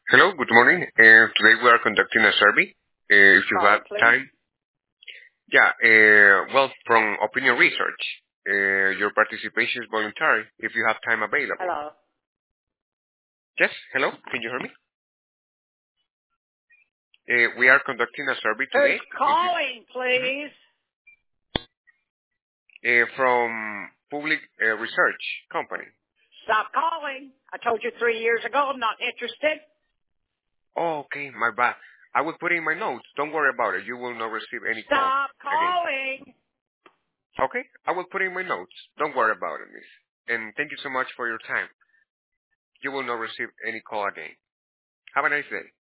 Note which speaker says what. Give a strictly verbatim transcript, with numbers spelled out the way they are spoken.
Speaker 1: Hello, good morning. Uh, today we are conducting a survey. Uh, if you
Speaker 2: Call,
Speaker 1: have
Speaker 2: please.
Speaker 1: time, yeah. Uh, well, from Opinion Research, uh, your participation is voluntary. If you have time available.
Speaker 2: Hello.
Speaker 1: Yes. Hello. Can you hear me? Uh, we are conducting a survey today.
Speaker 2: Who's calling, please?
Speaker 1: Uh, from Public uh, Research Company.
Speaker 2: Stop calling. I told you three years ago I'm not interested.
Speaker 1: Oh, okay. My bad. I will put in my notes. Don't worry about it. You will not receive any call
Speaker 2: Stop
Speaker 1: again.
Speaker 2: calling.
Speaker 1: Okay. I will put in my notes. Don't worry about it, miss. And thank you so much for your time. You will not receive any call again. Have a nice day.